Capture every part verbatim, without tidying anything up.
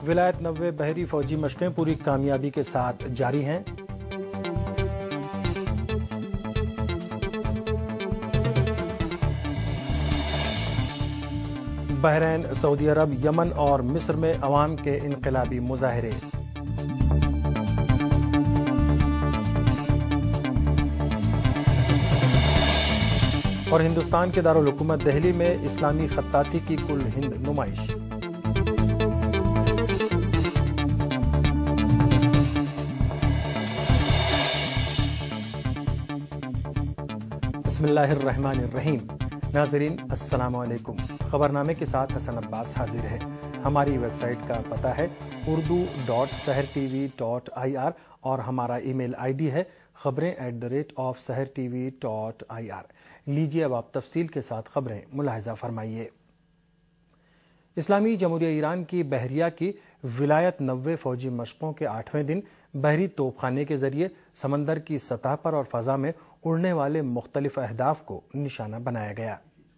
ولایت نوے بحری فوجی مشقیں پوری کامیابی کے ساتھ جاری ہیں۔ بحرین، سعودی عرب، یمن اور مصر میں عوام کے انقلابی مظاہرے۔ اور ہندوستان کے دارالحکومت دہلی میں اسلامی خطاطی کی کل ہند نمائش۔ بسم اللہ الرحمن الرحیم۔ ناظرین السلام علیکم۔ خبرنامے کے ساتھ حسن عباس حاضر ہے۔ ہماری ویب سائٹ کا پتہ ہے Urdu dot Sahar T V dot I R اور ہمارا ای میل آئی ڈی ہے خبریں at the rate of Sahar T V dot I R. لیجیے اب آپ تفصیل کے ساتھ خبریں ملاحظہ فرمائیے۔ اسلامی جمہوریہ ایران کی بحریہ کی ولایت نوے فوجی مشقوں کے آٹھویں دن بحری توپ خانے کے ذریعے سمندر کی سطح پر اور فضا میں اڑنے والے مختلف اہداف کو نشانہ بنایا گیا۔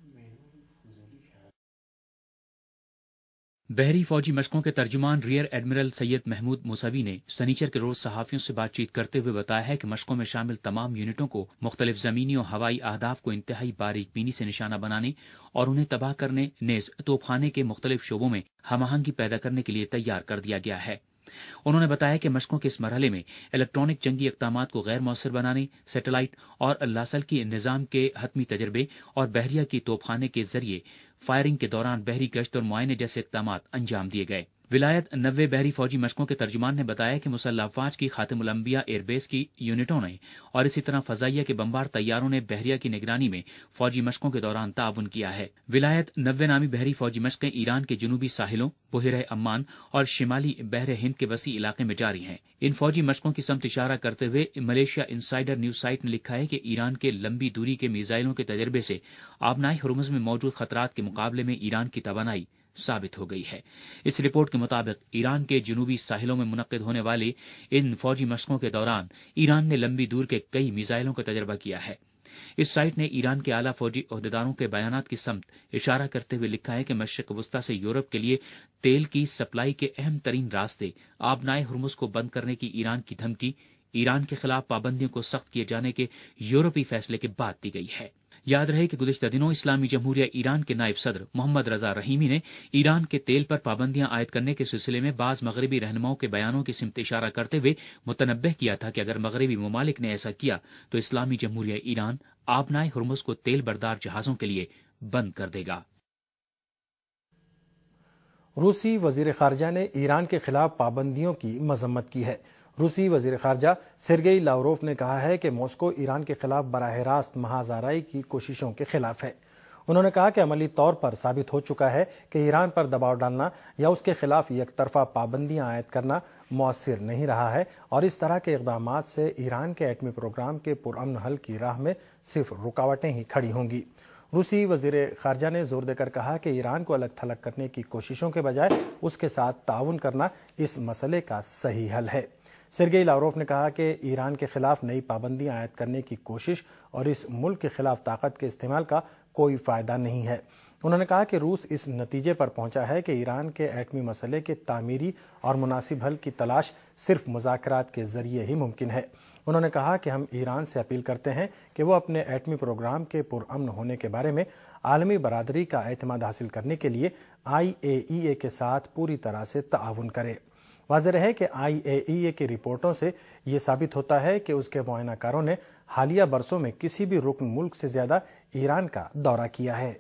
بحری فوجی مشقوں کے ترجمان rear admiral Sayyed Mahmoud Mousavi نے سنیچر کے روز صحافیوں سے بات چیت کرتے ہوئے بتایا ہے کہ مشقوں میں شامل تمام یونٹوں کو مختلف زمینی اور ہوائی اہداف کو انتہائی باریک بینی سے نشانہ بنانے اور انہیں تباہ کرنے نیز توپ خانے کے مختلف شعبوں میں ہم آہنگی پیدا کرنے کے لیے تیار کر دیا گیا ہے۔ انہوں نے بتایا کہ مشقوں کے اس مرحلے میں الیکٹرانک جنگی اقدامات کو غیر مؤثر بنانے، سیٹلائٹ اور لاسلکی نظام کے حتمی تجربے اور بحریہ کی توپ خانے کے ذریعے فائرنگ کے دوران بحری گشت اور معائنے جیسے اقدامات انجام دیے گئے۔ ولایت نوے بحری فوجی مشقوں کے ترجمان نے بتایا کہ مسلح افواج کی خاتم الانبیاء ایئر بیس کی یونٹوں نے اور اسی طرح فضائیہ کے بمبار طیاروں نے بحریہ کی نگرانی میں فوجی مشقوں کے دوران تعاون کیا ہے۔ ولایت نوے نامی بحری فوجی مشقیں ایران کے جنوبی ساحلوں، بحیرہ عمان اور شمالی بحر ہند کے وسیع علاقے میں جاری ہیں۔ ان فوجی مشقوں کی سمت اشارہ کرتے ہوئے ملیشیا انسائیڈر نیوز سائٹ نے لکھا ہے کہ ایران کے لمبی دوری کے میزائلوں کے تجربے سے آبنائے ہرمز میں موجود خطرات کے مقابلے میں ایران کی توانائی ثابت ہو گئی ہے۔ اس رپورٹ کے مطابق ایران کے جنوبی ساحلوں میں منعقد ہونے والے ان فوجی مشقوں کے دوران ایران نے لمبی دور کے کئی میزائلوں کا تجربہ کیا ہے۔ اس سائٹ نے ایران کے اعلیٰ فوجی عہدیداروں کے بیانات کی سمت اشارہ کرتے ہوئے لکھا ہے کہ مشرق وسطیٰ سے یورپ کے لیے تیل کی سپلائی کے اہم ترین راستے آبنائے ہرمز کو بند کرنے کی ایران کی دھمکی ایران کے خلاف پابندیوں کو سخت کیے جانے کے یورپی فیصلے کے بعد دی گئی ہے۔ یاد رہے کہ گزشتہ دنوں اسلامی جمہوریہ ایران کے نائب صدر محمد رضا رحیمی نے ایران کے تیل پر پابندیاں عائد کرنے کے سلسلے میں بعض مغربی رہنماؤں کے بیانوں کی سمت اشارہ کرتے ہوئے متنبہ کیا تھا کہ اگر مغربی ممالک نے ایسا کیا تو اسلامی جمہوریہ ایران آبنائے ہرمز کو تیل بردار جہازوں کے لیے بند کر دے گا۔ روسی وزیر خارجہ نے ایران کے خلاف پابندیوں کی مذمت کی ہے۔ روسی وزیر خارجہ سرگئی لاوروف نے کہا ہے کہ ماسکو ایران کے خلاف براہ راست محاذ آرائی کی کوششوں کے خلاف ہے۔ انہوں نے کہا کہ عملی طور پر ثابت ہو چکا ہے کہ ایران پر دباؤ ڈالنا یا اس کے خلاف یک طرفہ پابندیاں عائد کرنا مؤثر نہیں رہا ہے اور اس طرح کے اقدامات سے ایران کے ایٹمی پروگرام کے پرامن حل کی راہ میں صرف رکاوٹیں ہی کھڑی ہوں گی۔ روسی وزیر خارجہ نے زور دے کر کہا کہ ایران کو الگ تھلگ کرنے کی کوششوں کے بجائے اس کے ساتھ تعاون کرنا اس مسئلے کا صحیح حل ہے۔ سرگئی لاوروف نے کہا کہ ایران کے خلاف نئی پابندیاں عائد کرنے کی کوشش اور اس ملک کے خلاف طاقت کے استعمال کا کوئی فائدہ نہیں ہے۔ انہوں نے کہا کہ روس اس نتیجے پر پہنچا ہے کہ ایران کے ایٹمی مسئلے کے تعمیری اور مناسب حل کی تلاش صرف مذاکرات کے ذریعے ہی ممکن ہے۔ انہوں نے کہا کہ ہم ایران سے اپیل کرتے ہیں کہ وہ اپنے ایٹمی پروگرام کے پرامن ہونے کے بارے میں عالمی برادری کا اعتماد حاصل کرنے کے لیے آئی اے ای اے کے ساتھ پوری طرح سے تعاون کرے۔ واضح ہے کہ آئی اے ای اے کی رپورٹوں سے یہ ثابت ہوتا ہے کہ اس کے معائنہ کاروں نے حالیہ برسوں میں کسی بھی رکن ملک سے زیادہ ایران کا دورہ کیا ہے۔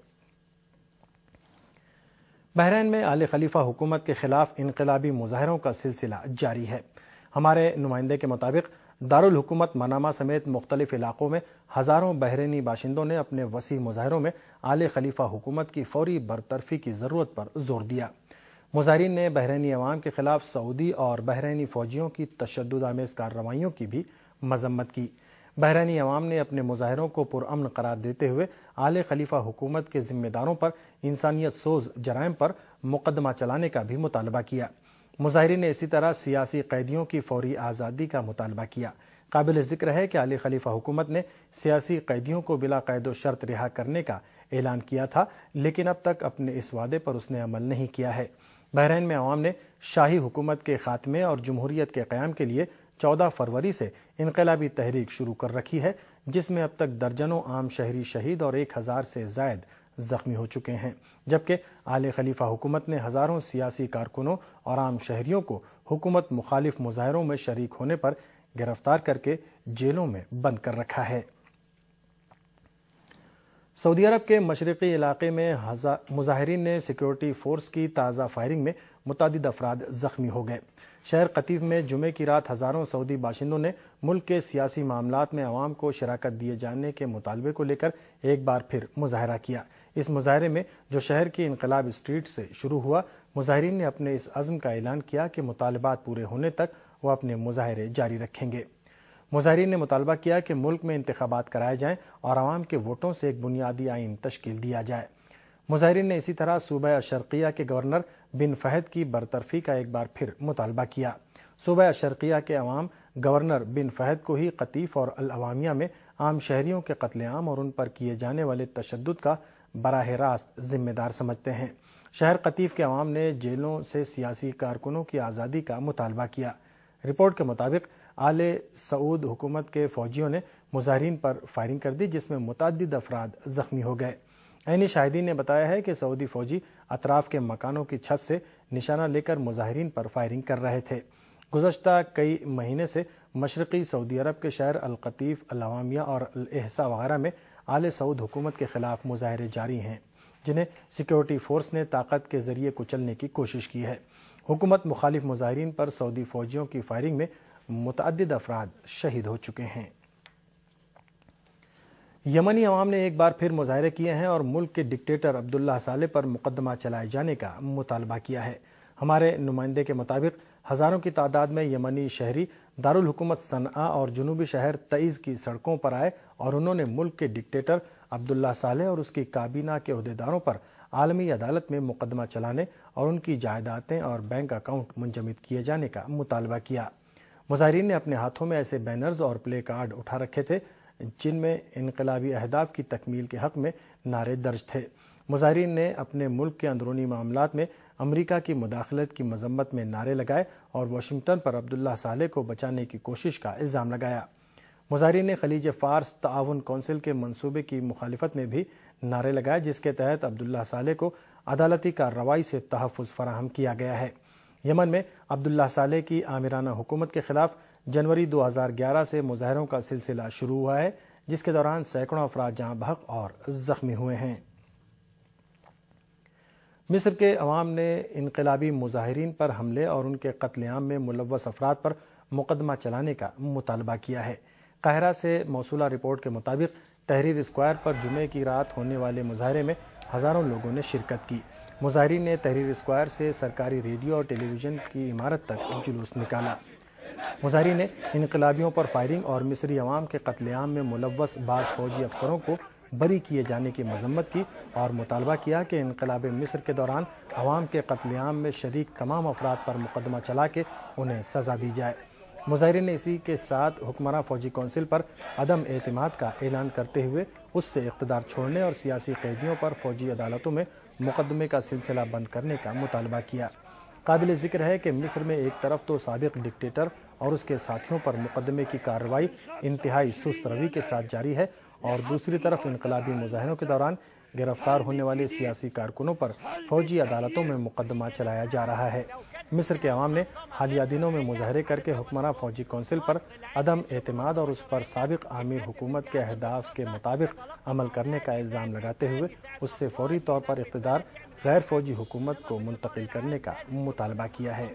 بحرین میں آل خلیفہ حکومت کے خلاف انقلابی مظاہروں کا سلسلہ جاری ہے۔ ہمارے نمائندے کے مطابق دارالحکومت منامہ سمیت مختلف علاقوں میں ہزاروں بحرینی باشندوں نے اپنے وسیع مظاہروں میں آل خلیفہ حکومت کی فوری برطرفی کی ضرورت پر زور دیا۔ مظاہرین نے بحرینی عوام کے خلاف سعودی اور بحرینی فوجیوں کی تشدد آمیز کارروائیوں کی بھی مذمت کی۔ بحرینی عوام نے اپنے مظاہروں کو پرامن قرار دیتے ہوئے آل خلیفہ حکومت کے ذمہ داروں پر انسانیت سوز جرائم پر مقدمہ چلانے کا بھی مطالبہ کیا۔ مظاہرین نے اسی طرح سیاسی قیدیوں کی فوری آزادی کا مطالبہ کیا۔ قابل ذکر ہے کہ آل خلیفہ حکومت نے سیاسی قیدیوں کو بلا قید و شرط رہا کرنے کا اعلان کیا تھا، لیکن اب تک اپنے اس وعدے پر اس نے عمل نہیں کیا ہے۔ بحرین میں عوام نے شاہی حکومت کے خاتمے اور جمہوریت کے قیام کے لیے چودہ فروری سے انقلابی تحریک شروع کر رکھی ہے، جس میں اب تک درجنوں عام شہری شہید اور ایک ہزار سے زائد زخمی ہو چکے ہیں، جبکہ آل خلیفہ حکومت نے ہزاروں سیاسی کارکنوں اور عام شہریوں کو حکومت مخالف مظاہروں میں شریک ہونے پر گرفتار کر کے جیلوں میں بند کر رکھا ہے۔ سعودی عرب کے مشرقی علاقے میں مظاہرین نے سیکیورٹی فورس کی تازہ فائرنگ میں متعدد افراد زخمی ہو گئے۔ شہر قطیف میں جمعے کی رات ہزاروں سعودی باشندوں نے ملک کے سیاسی معاملات میں عوام کو شراکت دیے جانے کے مطالبے کو لے کر ایک بار پھر مظاہرہ کیا۔ اس مظاہرے میں جو شہر کی انقلاب اسٹریٹ سے شروع ہوا، مظاہرین نے اپنے اس عزم کا اعلان کیا کہ مطالبات پورے ہونے تک وہ اپنے مظاہرے جاری رکھیں گے۔ مظاہرین نے مطالبہ کیا کہ ملک میں انتخابات کرائے جائیں اور عوام کے ووٹوں سے ایک بنیادی آئین تشکیل دیا جائے۔ مظاہرین نے اسی طرح صوبہ الشرقیہ کے گورنر بن فہد کی برطرفی کا ایک بار پھر مطالبہ کیا۔ صوبہ الشرقیہ کے عوام گورنر بن فہد کو ہی قطیف اور العوامیہ میں عام شہریوں کے قتل عام اور ان پر کیے جانے والے تشدد کا براہ راست ذمہ دار سمجھتے ہیں۔ شہر قطیف کے عوام نے جیلوں سے سیاسی کارکنوں کی آزادی کا مطالبہ کیا۔ رپورٹ کے مطابق آل سعود حکومت کے فوجیوں نے مظاہرین پر فائرنگ کر دی، جس میں متعدد افراد زخمی ہو گئے۔ عینی شاہدین نے بتایا ہے کہ سعودی فوجی اطراف کے مکانوں کی چھت سے نشانہ لے کر مظاہرین پر فائرنگ کر رہے تھے۔ گزشتہ کئی مہینے سے مشرقی سعودی عرب کے شہر القطیف، العوامیہ اور الاحساء وغیرہ میں آل سعود حکومت کے خلاف مظاہرے جاری ہیں، جنہیں سیکیورٹی فورس نے طاقت کے ذریعے کچلنے کی کوشش کی ہے۔ حکومت مخالف مظاہرین پر سعودی فوجیوں کی فائرنگ میں متعدد افراد شہید ہو چکے ہیں۔ یمنی عوام نے ایک بار پھر مظاہرے کیے ہیں اور ملک کے ڈکٹیٹر عبداللہ صالح پر مقدمہ چلائے جانے کا مطالبہ کیا ہے۔ ہمارے نمائندے کے مطابق ہزاروں کی تعداد میں یمنی شہری دارالحکومت صنعاء اور جنوبی شہر تعز کی سڑکوں پر آئے اور انہوں نے ملک کے ڈکٹیٹر عبداللہ صالح اور اس کی کابینہ کے عہدیداروں پر عالمی عدالت میں مقدمہ چلانے اور ان کی جائیدادیں اور بینک اکاؤنٹ منجمد کیے جانے کا مطالبہ کیا۔ مظاہرین نے اپنے ہاتھوں میں ایسے بینرز اور پلے کارڈ اٹھا رکھے تھے جن میں انقلابی اہداف کی تکمیل کے حق میں نعرے درج تھے۔ مظاہرین نے اپنے ملک کے اندرونی معاملات میں امریکہ کی مداخلت کی مذمت میں نعرے لگائے اور واشنگٹن پر عبداللہ صالح کو بچانے کی کوشش کا الزام لگایا۔ مظاہرین نے خلیج فارس تعاون کونسل کے منصوبے کی مخالفت میں بھی نعرے لگائے، جس کے تحت عبداللہ صالح کو عدالتی کارروائی سے تحفظ فراہم کیا گیا ہے۔ یمن میں عبداللہ صالح کی آمرانہ حکومت کے خلاف جنوری دو ہزار گیارہ سے مظاہروں کا سلسلہ شروع ہوا ہے، جس کے دوران سینکڑوں افراد جاں بحق اور زخمی ہوئے ہیں۔ مصر کے عوام نے انقلابی مظاہرین پر حملے اور ان کے قتل عام میں ملوث افراد پر مقدمہ چلانے کا مطالبہ کیا ہے۔ قاہرہ سے موصولہ رپورٹ کے مطابق تحریر اسکوائر پر جمعے کی رات ہونے والے مظاہرے میں ہزاروں لوگوں نے شرکت کی۔ مظاہرین نے تحریر اسکوائر سے سرکاری ریڈیو اور ٹیلی ویژن کی عمارت تک جلوس نکالا۔ مظاہرین نے انقلابیوں پر فائرنگ اور مصری عوام کے قتل عام میں ملوث بعض فوجی افسروں کو بری کیے جانے کی مذمت کی اور مطالبہ کیا کہ انقلاب مصر کے دوران عوام کے قتل عام میں شریک تمام افراد پر مقدمہ چلا کے انہیں سزا دی جائے۔ مظاہرین نے اسی کے ساتھ حکمراں فوجی کونسل پر عدم اعتماد کا اعلان کرتے ہوئے اس سے اقتدار چھوڑنے اور سیاسی قیدیوں پر فوجی عدالتوں میں مقدمے کا سلسلہ بند کرنے کا مطالبہ کیا۔ قابل ذکر ہے کہ مصر میں ایک طرف تو سابق ڈکٹیٹر اور اس کے ساتھیوں پر مقدمے کی کارروائی انتہائی سست روی کے ساتھ جاری ہے اور دوسری طرف انقلابی مظاہروں کے دوران گرفتار ہونے والے سیاسی کارکنوں پر فوجی عدالتوں میں مقدمہ چلایا جا رہا ہے۔ مصر کے عوام نے حالیہ دنوں میں مظاہرے کر کے حکمراں فوجی کونسل پر عدم اعتماد اور اس پر سابق امیر حکومت کے اہداف کے مطابق عمل کرنے کا الزام لگاتے ہوئے اس سے فوری طور پر اقتدار غیر فوجی حکومت کو منتقل کرنے کا مطالبہ کیا ہے۔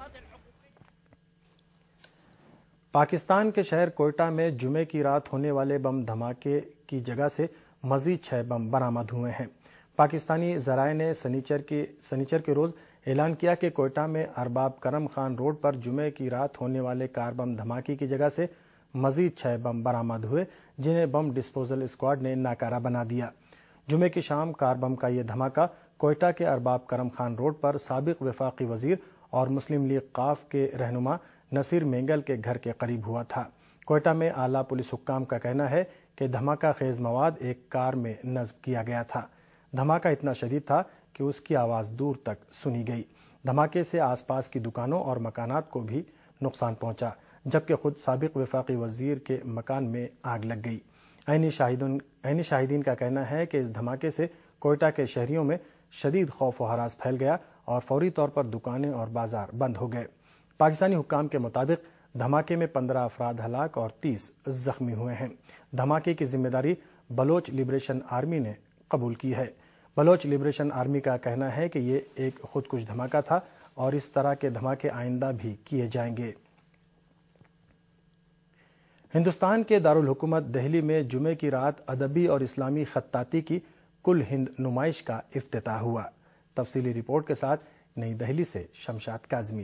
پاکستان کے شہر کوئٹہ میں جمعے کی رات ہونے والے بم دھماکے کی جگہ سے مزید چھ بم برآمد ہوئے ہیں۔ پاکستانی ذرائع نے سنیچر کے سنیچر کے روز اعلان کیا کہ کوئٹہ میں ارباب کرم خان روڈ پر جمعے کی رات ہونے والے کار بم دھماکے کی جگہ سے مزید چھ بم برآمد ہوئے، جنہیں بم ڈسپوزل اسکواڈ نے ناکارہ بنا دیا۔ جمعے کی شام کار بم کا یہ دھماکہ کوئٹہ کے ارباب کرم خان روڈ پر سابق وفاقی وزیر اور مسلم لیگ قاف کے رہنما نصیر مینگل کے گھر کے قریب ہوا تھا۔ کوئٹہ میں اعلیٰ پولیس حکام کا کہنا ہے کہ دھماکہ خیز مواد ایک کار میں نصب کیا گیا تھا۔ دھماکہ اتنا شدید تھا کہ اس کی آواز دور تک سنی گئی۔ دھماکے سے آس پاس کی دکانوں اور مکانات کو بھی نقصان پہنچا، جبکہ خود سابق وفاقی وزیر کے مکان میں آگ لگ گئی۔ عینی شاہدین عینی شاہدین کا کہنا ہے کہ اس دھماکے سے کوئٹہ کے شہریوں میں شدید خوف و ہراس پھیل گیا اور فوری طور پر دکانیں اور بازار بند ہو گئے۔ پاکستانی حکام کے مطابق دھماکے میں پندرہ افراد ہلاک اور تیس زخمی ہوئے ہیں۔ دھماکے کی ذمہ داری بلوچ لبریشن آرمی نے قبول کی ہے۔ بلوچ لبریشن آرمی کا کہنا ہے کہ یہ ایک خودکش دھماکہ تھا اور اس طرح کے دھماکے آئندہ بھی کیے جائیں گے۔ ہندوستان کے دارالحکومت دہلی میں جمعے کی رات ادبی اور اسلامی خطاطی کی کل ہند نمائش کا افتتاح ہوا۔ تفصیلی رپورٹ کے ساتھ نئی دہلی سے شمشاد کاظمی۔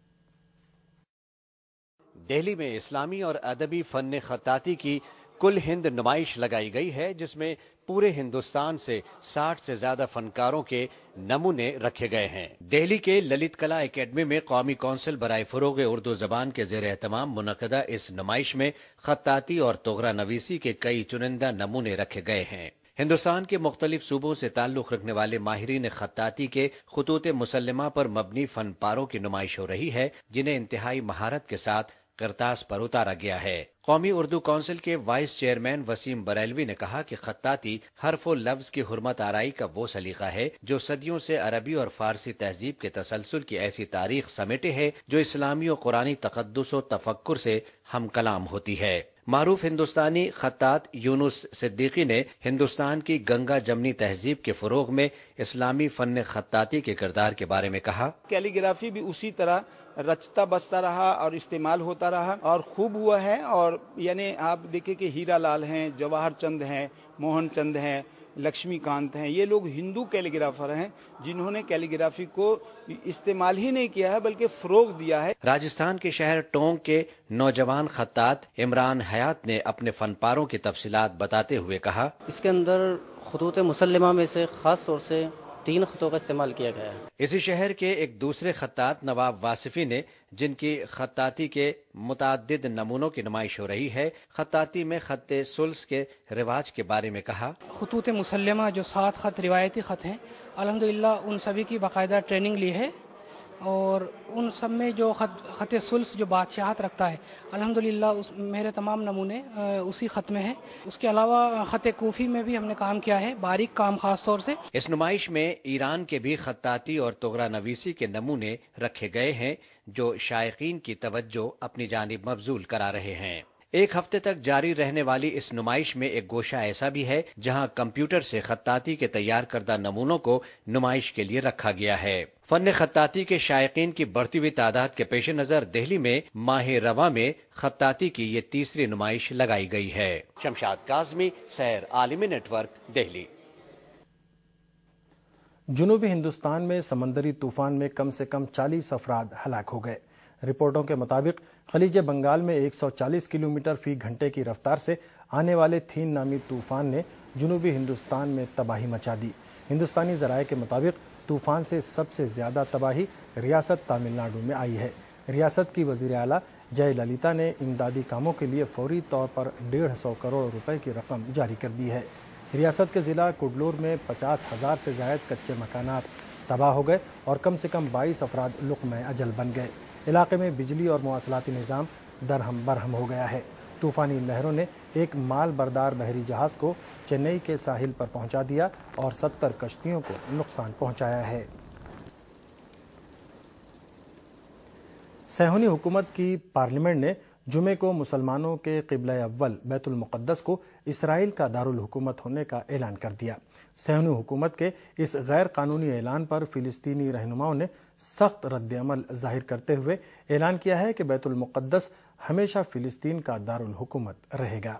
دہلی میں اسلامی اور ادبی فن خطاطی کی کل ہند نمائش لگائی گئی ہے، جس میں پورے ہندوستان سے ساٹھ سے زیادہ فنکاروں کے نمونے رکھے گئے ہیں۔ دہلی کے للت کلا اکیڈمی میں قومی کونسل برائے فروغ اردو زبان کے زیر اہتمام منعقدہ اس نمائش میں خطاطی اور طغرا نویسی کے کئی چنندہ نمونے رکھے گئے ہیں۔ ہندوستان کے مختلف صوبوں سے تعلق رکھنے والے ماہرین خطاطی کے خطوط مسلمہ پر مبنی فن پاروں کی نمائش ہو رہی ہے، جنہیں انتہائی مہارت کے ساتھ کرتاس پر اتارا گیا ہے۔ قومی اردو کونسل کے وائس چیئرمین وسیم بریلوی نے کہا کہ خطاطی حرف و لفظ کی حرمت آرائی کا وہ سلیقہ ہے جو صدیوں سے عربی اور فارسی تہذیب کے تسلسل کی ایسی تاریخ سمیٹے ہے جو اسلامی و قرآنی تقدس و تفکر سے ہم کلام ہوتی ہے۔ معروف ہندوستانی خطاط یونس صدیقی نے ہندوستان کی گنگا جمنی تہذیب کے فروغ میں اسلامی فن خطاطی کے کردار کے بارے میں کہا۔ کیلی گرافی بھی اسی طرح رچتا بستا رہا اور استعمال ہوتا رہا اور خوب ہوا ہے، اور یعنی آپ دیکھیں کہ ہیرا لال ہیں، جواہر چند ہیں، موہن چند ہیں، لکشمی کانت ہیں، یہ لوگ ہندو کیلی گرافر ہیں جنہوں نے کیلی گرافی کو استعمال ہی نہیں کیا ہے بلکہ فروغ دیا ہے۔ راجستھان کے شہر ٹونک کے نوجوان خطاط عمران حیات نے اپنے فن پاروں کی تفصیلات بتاتے ہوئے کہا، اس کے اندر خطوط مسلمہ میں سے خاص طور سے تین خطوں کا استعمال کیا گیا ہے۔ اسی شہر کے ایک دوسرے خطاط نواب واصفی نے، جن کی خطاطی کے متعدد نمونوں کی نمائش ہو رہی ہے، خطاطی میں خط ثلث کے رواج کے بارے میں کہا۔ خطوط مسلمہ جو سات خط روایتی خط ہیں، الحمدللہ ان سبھی کی باقاعدہ ٹریننگ لی ہے، اور ان سب میں جو خط خط ثلث جو بادشاہت رکھتا ہے، الحمدللہ اس میرے تمام نمونے اسی خط میں ہیں۔ اس کے علاوہ خط کوفی میں بھی ہم نے کام کیا ہے، باریک کام خاص طور سے۔ اس نمائش میں ایران کے بھی خطاطی اور طغرا نویسی کے نمونے رکھے گئے ہیں جو شائقین کی توجہ اپنی جانب مبذول کرا رہے ہیں۔ ایک ہفتے تک جاری رہنے والی اس نمائش میں ایک گوشہ ایسا بھی ہے جہاں کمپیوٹر سے خطاطی کے تیار کردہ نمونوں کو نمائش کے لیے رکھا گیا ہے۔ فن خطاطی کے شائقین کی بڑھتی ہوئی تعداد کے پیش نظر دہلی میں ماہ رواں میں خطاطی کی یہ تیسری نمائش لگائی گئی ہے۔ شمشاد کاظمی، سیر عالمی نیٹ ورک، دہلی۔ جنوبی ہندوستان میں سمندری طوفان میں کم سے کم چالیس افراد ہلاک ہو گئے۔ رپورٹوں کے مطابق خلیج بنگال میں ایک سو چالیس کلومیٹر فی گھنٹے کی رفتار سے آنے والے تھین نامی طوفان نے جنوبی ہندوستان میں تباہی مچا دی۔ ہندوستانی ذرائع کے مطابق طوفان سے سب سے زیادہ تباہی ریاست تامل ناڈو میں آئی ہے۔ ریاست کی وزیر اعلیٰ جے للیتا نے امدادی کاموں کے لیے فوری طور پر ڈیڑھ سو کروڑ روپے کی رقم جاری کر دی ہے۔ ریاست کے ضلع کڈلور میں پچاس ہزار سے زائد کچے مکانات تباہ ہو گئے اور کم سے کم بائیس افراد لقمہ اجل بن گئے۔ علاقے میں بجلی اور مواصلاتی نظام درہم برہم ہو گیا ہے۔ طوفانی لہروں نے ایک مال بردار بحری جہاز کو چنئی کے ساحل پر پہنچا دیا اور ستر کشتیوں کو نقصان پہنچایا ہے۔ صہیونی حکومت کی پارلیمنٹ نے جمعے کو مسلمانوں کے قبلہ اول بیت المقدس کو اسرائیل کا دارالحکومت ہونے کا اعلان کر دیا۔ صہیونی حکومت کے اس غیر قانونی اعلان پر فلسطینی رہنماؤں نے سخت رد عمل ظاہر کرتے ہوئے اعلان کیا ہے کہ بیت المقدس ہمیشہ فلسطین کا دارالحکومت رہے گا۔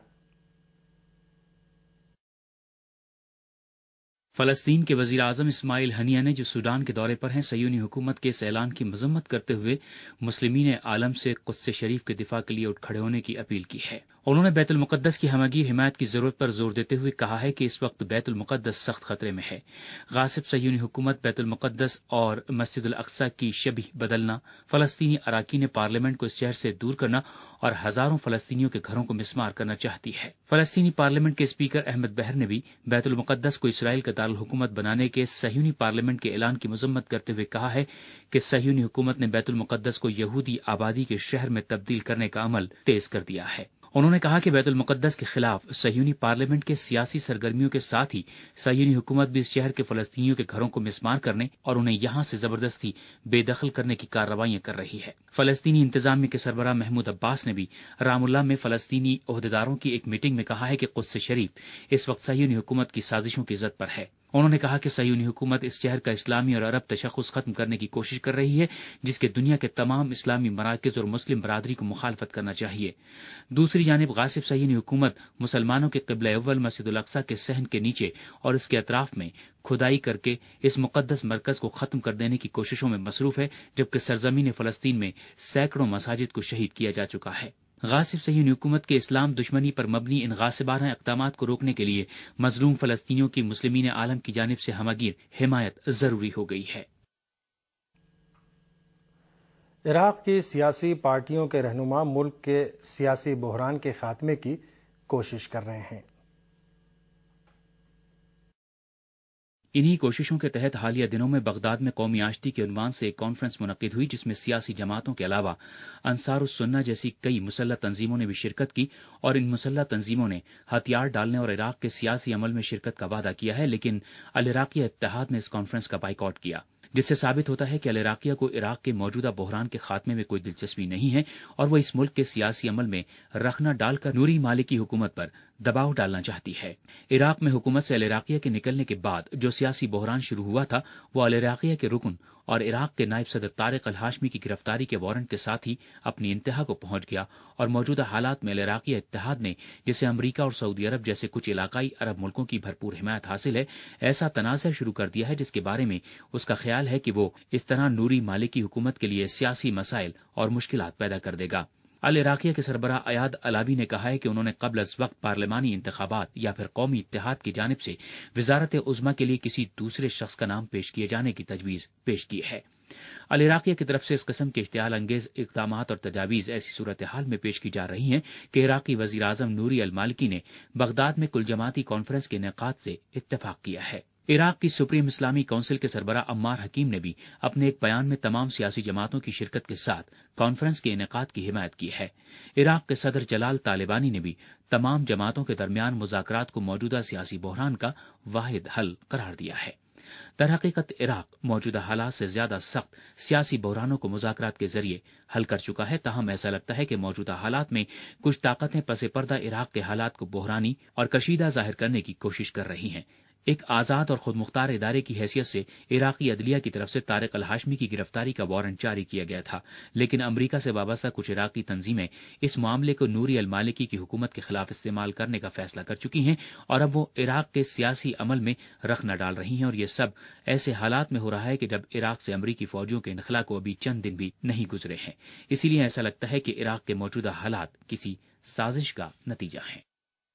فلسطین کے وزیر اعظم اسماعیل ہنیہ نے جو سوڈان کے دورے پر ہیں صہیونی حکومت کے اس اعلان کی مذمت کرتے ہوئے مسلمین عالم سے قدس شریف کے دفاع کے لیے اٹھ کھڑے ہونے کی اپیل کی ہے۔ انہوں نے بیت المقدس کی ہمگیر حمایت کی ضرورت پر زور دیتے ہوئے کہا ہے کہ اس وقت بیت المقدس سخت خطرے میں ہے۔ غاصب صہیونی حکومت بیت المقدس اور مسجد الاقصی کی شبیہ بدلنا، فلسطینی اراکین پارلیمنٹ کو اس شہر سے دور کرنا اور ہزاروں فلسطینیوں کے گھروں کو مسمار کرنا چاہتی ہے۔ فلسطینی پارلیمنٹ کے اسپیکر احمد بہر نے بھی بیت المقدس کو اسرائیل کا دارالحکومت بنانے کے صہیونی پارلیمنٹ کے اعلان کی مذمت کرتے ہوئے کہا ہے کہ صہیونی حکومت نے بیت المقدس کو یہودی آبادی کے شہر میں تبدیل کرنے کا عمل تیز کر دیا ہے۔ انہوں نے کہا کہ بیت المقدس کے خلاف صہیونی پارلیمنٹ کے سیاسی سرگرمیوں کے ساتھ ہی صہیونی حکومت بھی اس شہر کے فلسطینیوں کے گھروں کو مسمار کرنے اور انہیں یہاں سے زبردستی بے دخل کرنے کی کارروائیاں کر رہی ہے۔ فلسطینی انتظامیہ کے سربراہ محمود عباس نے بھی رام اللہ میں فلسطینی عہدیداروں کی ایک میٹنگ میں کہا ہے کہ قدس شریف اس وقت صہیونی حکومت کی سازشوں کی زد پر ہے۔ انہوں نے کہا کہ صہیونی حکومت اس شہر کا اسلامی اور عرب تشخص ختم کرنے کی کوشش کر رہی ہے، جس کے دنیا کے تمام اسلامی مراکز اور مسلم برادری کو مخالفت کرنا چاہیے۔ دوسری جانب غاصب صہیونی حکومت مسلمانوں کے قبلہ اول مسجد الاقصی کے صحن کے نیچے اور اس کے اطراف میں کھدائی کر کے اس مقدس مرکز کو ختم کر دینے کی کوششوں میں مصروف ہے، جبکہ سرزمین فلسطین میں سینکڑوں مساجد کو شہید کیا جا چکا ہے۔ غاصب صہیونی حکومت کے اسلام دشمنی پر مبنی ان غاصبانہ اقدامات کو روکنے کے لیے مظلوم فلسطینیوں کی مسلمین عالم کی جانب سے ہمگیر حمایت ضروری ہو گئی ہے۔ عراق کی سیاسی پارٹیوں کے رہنما ملک کے سیاسی بحران کے خاتمے کی کوشش کر رہے ہیں۔ انہی کوششوں کے تحت حالیہ دنوں میں بغداد میں قومی آشتی کے عنوان سے ایک کانفرنس منعقد ہوئی، جس میں سیاسی جماعتوں کے علاوہ انصار السنہ جیسی کئی مسلح تنظیموں نے بھی شرکت کی، اور ان مسلح تنظیموں نے ہتھیار ڈالنے اور عراق کے سیاسی عمل میں شرکت کا وعدہ کیا ہے، لیکن العراقیہ اتحاد نے اس کانفرنس کا بائیکاٹ کیا، جس سے ثابت ہوتا ہے کہ العراقیہ کو عراق کے موجودہ بحران کے خاتمے میں کوئی دلچسپی نہیں ہے اور وہ اس ملک کے سیاسی عمل میں رخنہ ڈال کر نوری مالکی حکومت پر دباؤ ڈالنا چاہتی ہے۔ عراق میں حکومت سے العراقیہ کے نکلنے کے بعد جو سیاسی بحران شروع ہوا تھا، وہ العراقیہ کے رکن اور عراق کے نائب صدر طارق الہاشمی کی گرفتاری کے وارنٹ کے ساتھ ہی اپنی انتہا کو پہنچ گیا، اور موجودہ حالات میں العراقیہ اتحاد نے، جسے امریکہ اور سعودی عرب جیسے کچھ علاقائی عرب ملکوں کی بھرپور حمایت حاصل ہے، ایسا تنازع شروع کر دیا ہے جس کے بارے میں اس کا خیال ہے کہ وہ اس طرح نوری مالکی حکومت کے لیے سیاسی مسائل اور مشکلات پیدا کر دے گا۔ العراقیہ کے سربراہ ایاد علابی نے کہا ہے کہ انہوں نے قبل از وقت پارلیمانی انتخابات یا پھر قومی اتحاد کی جانب سے وزارت عظمیٰ کے لیے کسی دوسرے شخص کا نام پیش کیے جانے کی تجویز پیش کی ہے۔ العراقیہ کی طرف سے اس قسم کے اشتعال انگیز اقدامات اور تجاویز ایسی صورتحال میں پیش کی جا رہی ہیں کہ عراقی وزیر اعظم نوری المالکی نے بغداد میں کل جماعتی کانفرنس کے انعقاد سے اتفاق کیا ہے۔ عراق کی سپریم اسلامی کونسل کے سربراہ عمار حکیم نے بھی اپنے ایک بیان میں تمام سیاسی جماعتوں کی شرکت کے ساتھ کانفرنس کے انعقاد کی حمایت کی ہے۔ عراق کے صدر جلال طالبانی نے بھی تمام جماعتوں کے درمیان مذاکرات کو موجودہ سیاسی بحران کا واحد حل قرار دیا ہے۔ در حقیقت عراق موجودہ حالات سے زیادہ سخت سیاسی بحرانوں کو مذاکرات کے ذریعے حل کر چکا ہے، تاہم ایسا لگتا ہے کہ موجودہ حالات میں کچھ طاقتیں پس پردہ عراق کے حالات کو بحرانی اور کشیدہ ظاہر کرنے کی کوشش کر رہی ہیں۔ ایک آزاد اور خود مختار ادارے کی حیثیت سے عراقی عدلیہ کی طرف سے طارق الہاشمی کی گرفتاری کا وارنٹ جاری کیا گیا تھا، لیکن امریکہ سے وابستہ کچھ عراقی تنظیمیں اس معاملے کو نوری المالکی کی حکومت کے خلاف استعمال کرنے کا فیصلہ کر چکی ہیں، اور اب وہ عراق کے سیاسی عمل میں رخنہ ڈال رہی ہیں، اور یہ سب ایسے حالات میں ہو رہا ہے کہ جب عراق سے امریکی فوجیوں کے انخلا کو ابھی چند دن بھی نہیں گزرے ہیں۔ اسی لیے ایسا لگتا ہے کہ عراق کے موجودہ حالات کسی سازش کا نتیجہ ہیں۔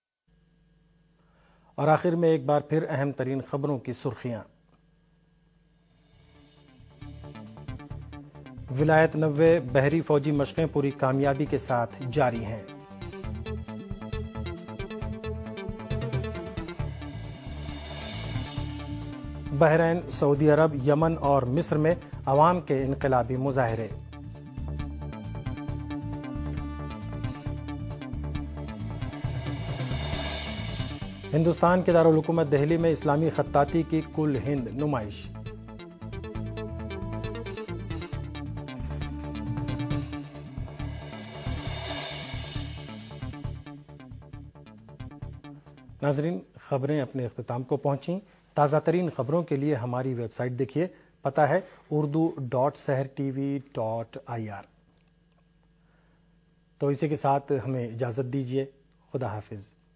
اور آخر میں ایک بار پھر اہم ترین خبروں کی سرخیاں۔ ولایت نوے بحری فوجی مشقیں پوری کامیابی کے ساتھ جاری ہیں۔ بحرین، سعودی عرب، یمن اور مصر میں عوام کے انقلابی مظاہرے۔ ہندوستان کے دارالحکومت دہلی میں اسلامی خطاطی کی کل ہند نمائش۔ ناظرین، خبریں اپنے اختتام کو پہنچیں۔ تازہ ترین خبروں کے لیے ہماری ویب سائٹ دیکھیے، پتہ ہے Urdu dot Sahar T V dot I R. تو اسی کے ساتھ ہمیں اجازت دیجیے، خدا حافظ۔